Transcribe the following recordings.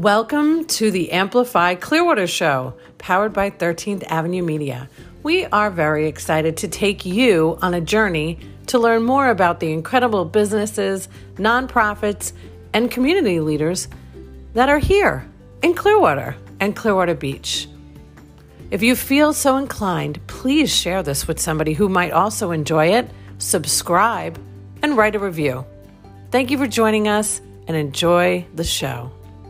Welcome to the Amplify Clearwater Show, powered by 13th Avenue Media. We are very excited to take you on a journey to learn more about the incredible businesses, nonprofits, and community leaders that are here in Clearwater and Clearwater Beach. If you feel so inclined, please share this with somebody who might also enjoy it, subscribe, and write a review. Thank you for joining us and enjoy the show.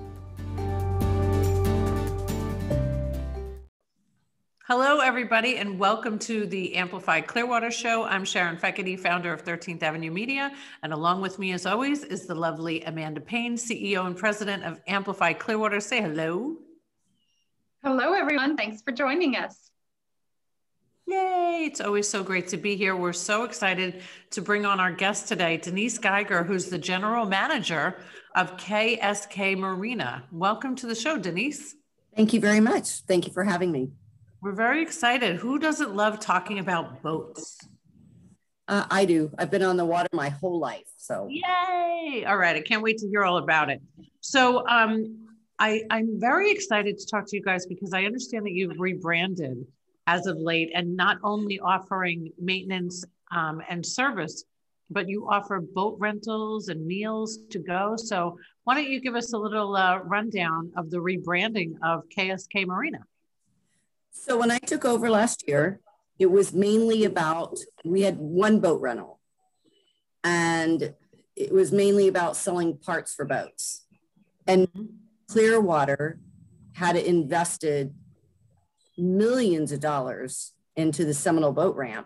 Hello, everybody, and welcome to the Amplify Clearwater Show. I'm Sharon Fekete, founder of 13th Avenue Media, and along with me, as always, is the lovely Amanda Payne, CEO and president of Amplify Clearwater. Say hello. Hello, everyone. Thanks for joining us. Yay! It's always so great to be here. We're so excited to bring on our guest today, Denise Geiger, who's the general manager of KSK Marina. Welcome to the show, Denise. Thank you very much. Thank you for having me. We're very excited. Who doesn't love talking about boats? I do. I've been on the water my whole life. So yay! All right. I can't wait to hear all about it. So I'm very excited to talk to you guys because I understand that you've rebranded as of late and not only offering maintenance and service, but you offer boat rentals and meals to go. So why don't you give us a little rundown of the rebranding of KSK Marina? So when I took over last year, it was mainly about, we had one boat rental and it was mainly about selling parts for boats. And Clearwater had invested millions of dollars into the Seminole boat ramp.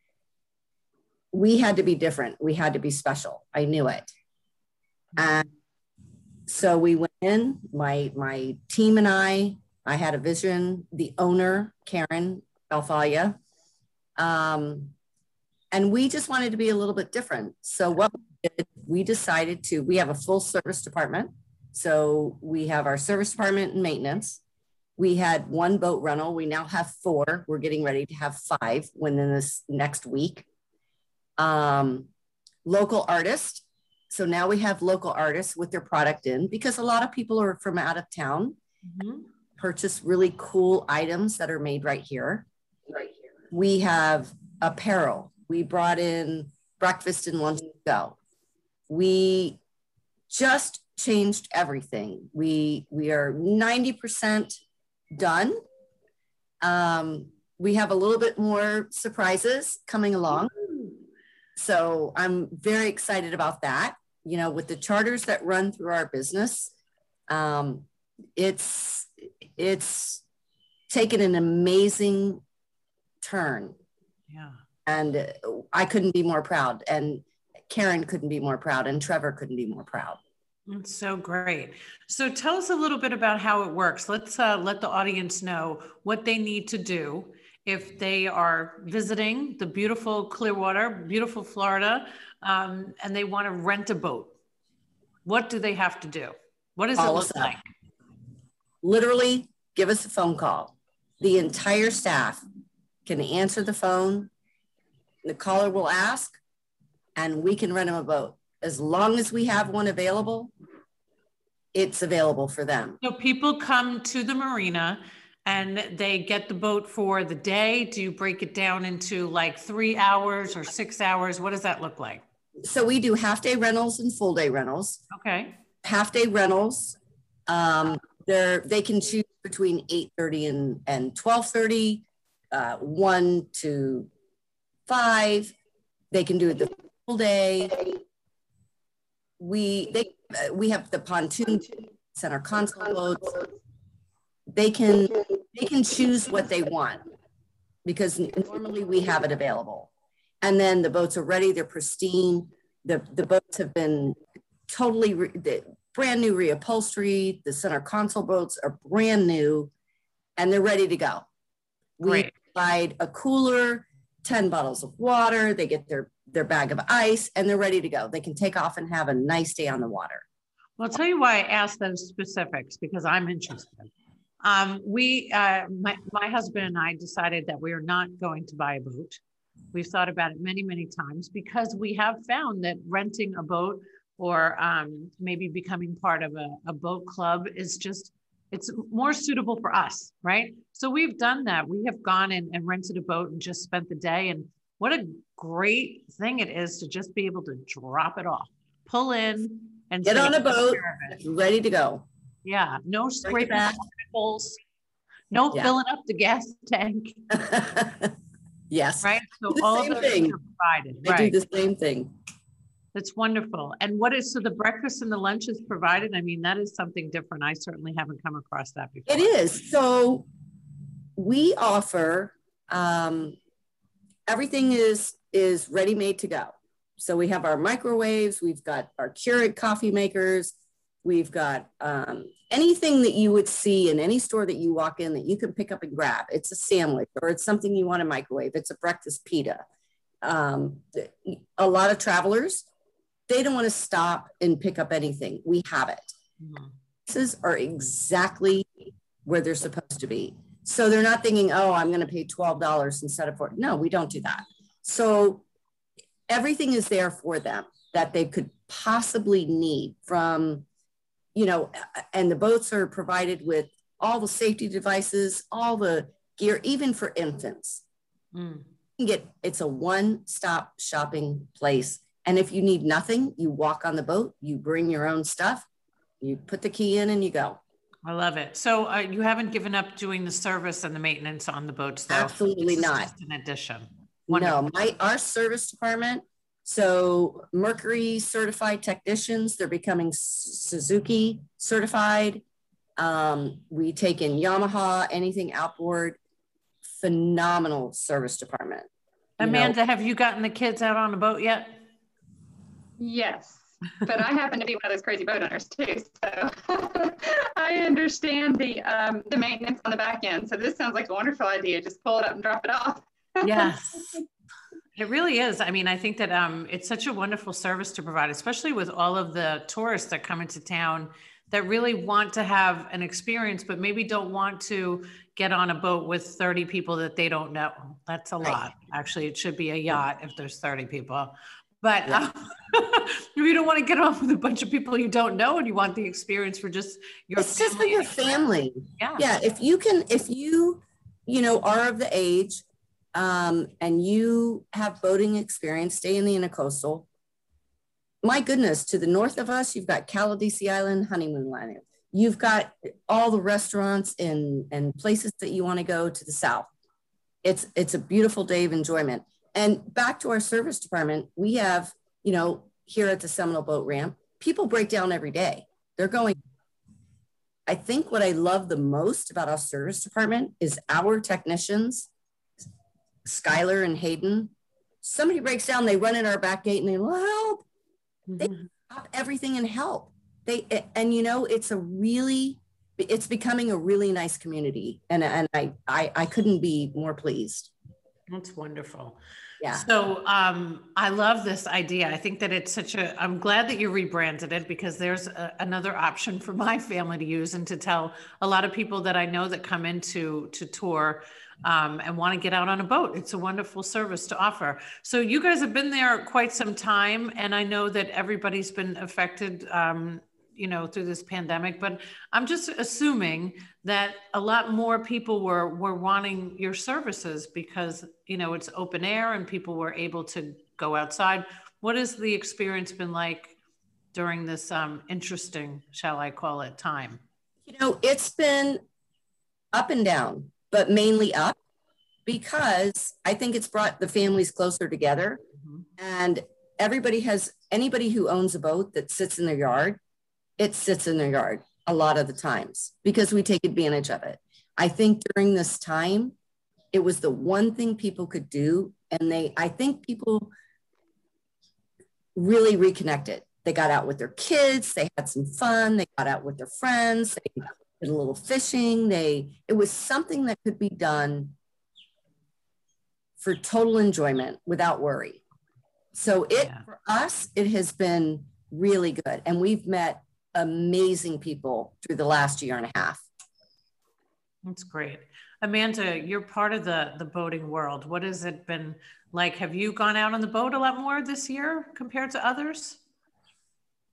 We had to be different. We had to be special. I knew it. And so we went in, my team and I had a vision, the owner, Karen Alfaya, and we just wanted to be a little bit different. So what we did, we decided to, we have a full service department. So we have our service department and maintenance. We had one boat rental. We now have 4. We're getting ready to have 5 within this next week. Local artists. So now we have local artists with their product in because a lot of people are from out of town. Purchase really cool items that are made right here. We have apparel. We brought in breakfast and lunch to go. We just changed everything. We are 90% done. We have a little bit more surprises coming along. So I'm very excited about that. You know, with the charters that run through our business, it's taken an amazing turn. Yeah. And I couldn't be more proud. And Karen couldn't be more proud. And Trevor couldn't be more proud. That's so great. So tell us a little bit about how it works. Let's let the audience know what they need to do if they are visiting the beautiful Clearwater, beautiful Florida, and they want to rent a boat. What do they have to do? What does it look like? Literally, give us a phone call. The entire staff can answer the phone. The caller will ask, and we can rent them a boat. As long as we have one available, it's available for them. So people come to the marina and they get the boat for the day. Do you break it down into like 3 hours or 6 hours? What does that look like? So we do half-day rentals and full-day rentals. Okay. Half-day rentals, they can choose between 8:30 and 12:30, 1 to 5. They can do it the full day. We have the pontoon center console boats. They can choose what they want because normally we have it available. And then the boats are ready. They're pristine. The boats have been totally brand new reupholstery. The center console boats are brand new and they're ready to go. We provide a cooler, 10 bottles of water. They get their bag of ice and they're ready to go. They can take off and have a nice day on the water. Well, I'll tell you why I asked those specifics because I'm interested. My husband and I decided that we are not going to buy a boat. We've thought about it many, many times because we have found that renting a boat or maybe becoming part of a boat club is just, it's more suitable for us, right? So we've done that. We have gone and rented a boat and just spent the day. And what a great thing it is to just be able to drop it off, pull in and Get say, on a boat, "Take care of it." ready to go. Yeah, no Bring it scraping back. holes, no Yeah. filling up the gas tank, Yes. right? So Do the all of same those thing. things are provided, I do right? the same thing. That's wonderful. And what is, so the breakfast and the lunch is provided? I mean, that is something different. I certainly haven't come across that before. It is. So we offer, everything is ready-made to go. So we have our microwaves, we've got our Keurig coffee makers, we've got anything that you would see in any store that you walk in that you can pick up and grab. It's a sandwich, or it's something you want to microwave. It's a breakfast pita. A lot of travelers, they don't want to stop and pick up anything. We have it. Mhm. Prices are exactly where they're supposed to be. So they're not thinking, oh, I'm going to pay $12 instead of $4. No, we don't do that. So everything is there for them that they could possibly need from, you know, and the boats are provided with all the safety devices, all the gear, even for infants. Mm. You can it's a one-stop shopping place. And if you need nothing, you walk on the boat, you bring your own stuff, you put the key in and you go. I love it. So you haven't given up doing the service and the maintenance on the boats, though? Absolutely not. Just an addition. Wonderful. No, our service department, so Mercury certified technicians, they're becoming Suzuki certified. We take in Yamaha, anything outboard. Phenomenal service department. Amanda, have you gotten the kids out on a boat yet? Yes, but I happen to be one of those crazy boat owners too. So I understand the maintenance on the back end. So this sounds like a wonderful idea. Just pull it up and drop it off. Yes, it really is. I mean, I think that it's such a wonderful service to provide, especially with all of the tourists that come into town that really want to have an experience, but maybe don't want to get on a boat with 30 people that they don't know. That's a lot. Actually, it should be a yacht if there's 30 people. But you don't want to get off with a bunch of people you don't know, and you want the experience for just your it's just for your family. Yeah. If you are of the age and you have boating experience, stay in the Intercoastal. My goodness, to the north of us, you've got Caladesi Island, Honeymoon Land. You've got all the restaurants and places that you want to go to the south. It's a beautiful day of enjoyment. And back to our service department, we have, here at the Seminole Boat Ramp, people break down every day. They're going. I think what I love the most about our service department is our technicians, Skylar and Hayden. Somebody breaks down, they run in our back gate and they help. Mm-hmm. They stop everything and help. It's becoming a really nice community. And I couldn't be more pleased. That's wonderful. Yeah. So I love this idea. I think that it's I'm glad that you rebranded it, because there's another option for my family to use and to tell a lot of people that I know that come into tour and want to get out on a boat. It's a wonderful service to offer. So you guys have been there quite some time, and I know that everybody's been affected through this pandemic, but I'm just assuming that a lot more people were wanting your services because, it's open air and people were able to go outside. What has the experience been like during this interesting, shall I call it, time? It's been up and down, but mainly up, because I think it's brought the families closer together. Mm-hmm. And anybody who owns a boat that sits in their yard, it sits in their yard a lot of the times because we take advantage of it. I think during this time, it was the one thing people could do. And I think people really reconnected. They got out with their kids. They had some fun. They got out with their friends. They did a little fishing. It was something that could be done for total enjoyment without worry. So for us, it has been really good. And we've met amazing people through the last year and a half. That's great. Amanda, you're part of the boating world. What has it been like? Have you gone out on the boat a lot more this year compared to others?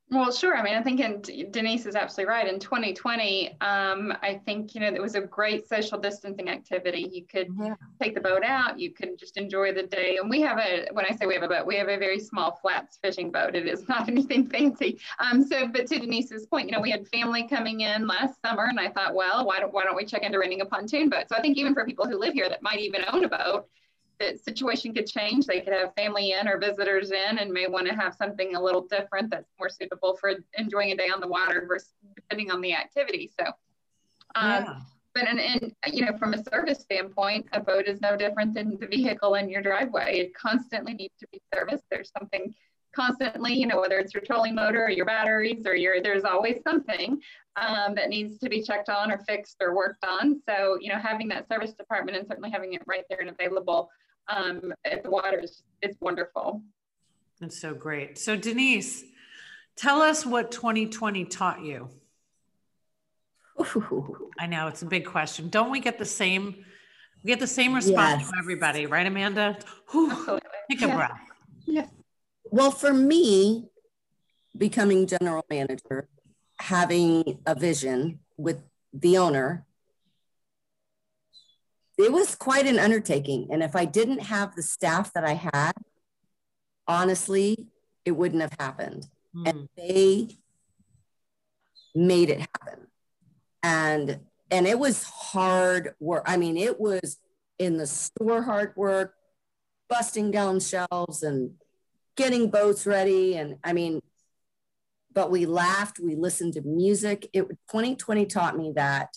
Well, sure. I mean, I think Denise is absolutely right. In 2020, I think, it was a great social distancing activity. You could take the boat out, you could just enjoy the day. And when I say we have a boat, we have a very small flats fishing boat. It is not anything fancy. But to Denise's point, we had family coming in last summer, and I thought, well, why don't we check into renting a pontoon boat? So I think even for people who live here that might even own a boat, the situation could change. They could have family in or visitors in and may want to have something a little different that's more suitable for enjoying a day on the water versus depending on the activity. So, but from a service standpoint, a boat is no different than the vehicle in your driveway. It constantly needs to be serviced. There's something constantly, whether it's your trolling motor or your batteries or there's always something that needs to be checked on or fixed or worked on. So, having that service department and certainly having it right there and available at the water is wonderful. That's so great. So Denise, tell us what 2020 taught you. Ooh. I know it's a big question. Don't we get the same response from everybody, right, Amanda? Take a breath. Yes. Well, for me, becoming general manager, having a vision with the owner, it was quite an undertaking. And if I didn't have the staff that I had, honestly, it wouldn't have happened. And they made it happen. And it was hard work. I mean, it was in the store hard work, busting down shelves and getting boats ready. And but we laughed, we listened to music. 2020 taught me that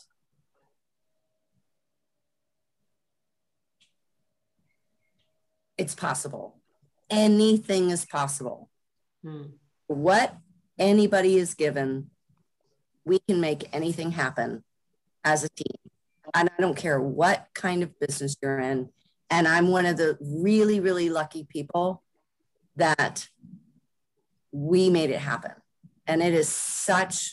it's possible. Anything is possible. What anybody is given, we can make anything happen as a team. And I don't care what kind of business you're in. And I'm one of the really, really lucky people that we made it happen. And it is such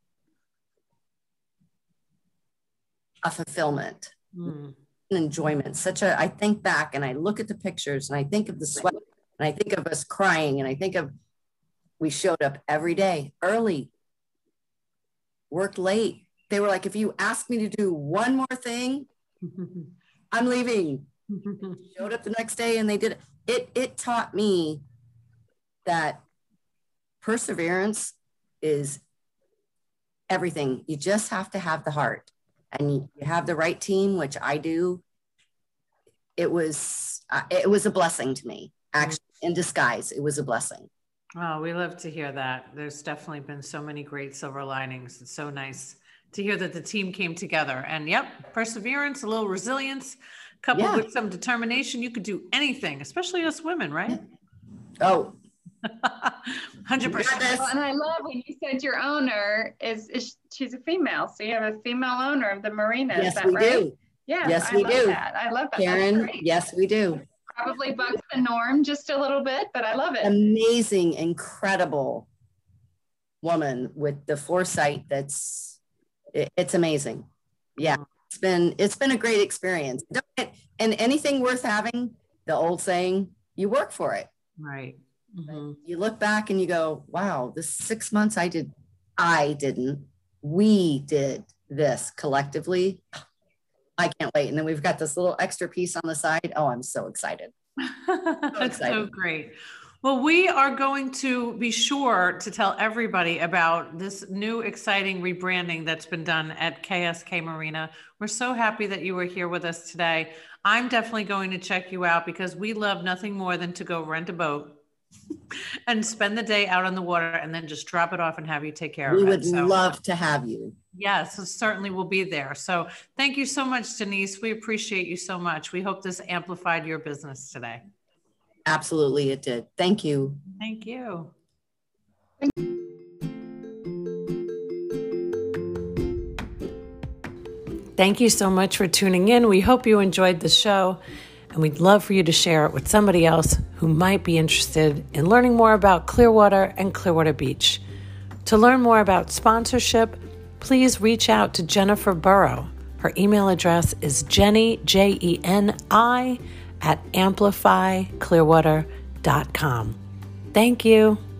a fulfillment, an enjoyment, I think back and I look at the pictures and I think of the sweat and I think of us crying and I think of, we showed up every day early, worked late. They were like, if you ask me to do one more thing, I'm leaving. Showed up the next day and they did it. It taught me that perseverance is everything. You just have to have the heart and you have the right team, which I do. It was a blessing to me, actually, in disguise. It was a blessing. Oh, we love to hear that. There's definitely been so many great silver linings. It's so nice to hear that the team came together and perseverance, a little resilience, coupled with some determination. You could do anything, especially us women, right? Oh, 100%. Well, and I love when you said your owner she's a female. So you have a female owner of the marina. Yes, is that we right? do. Yeah, yes, we do. I love that. Karen, yes, we do. Probably bucks the norm just a little bit, but I love it. Amazing, incredible woman with the foresight. It's amazing. Yeah, it's been a great experience. And anything worth having, the old saying, you work for it. Right. Mm-hmm. You look back and you go, wow, this 6 months we did this collectively. I can't wait. And then we've got this little extra piece on the side. Oh, I'm so excited. That's so great. Well, we are going to be sure to tell everybody about this new exciting rebranding that's been done at KSK Marina. We're so happy that you were here with us today. I'm definitely going to check you out because we love nothing more than to go rent a boat and spend the day out on the water and then just drop it off and have you take care of it. We would love to have you. Yes, certainly will be there. So thank you so much, Denise. We appreciate you so much. We hope this amplified your business today. Absolutely, it did. Thank you. Thank you. Thank you so much for tuning in. We hope you enjoyed the show, and we'd love for you to share it with somebody else who might be interested in learning more about Clearwater and Clearwater Beach. To learn more about sponsorship, please reach out to Jennifer Burrow. Her email address is Jenny, Jeni, @amplifyclearwater.com. Thank you.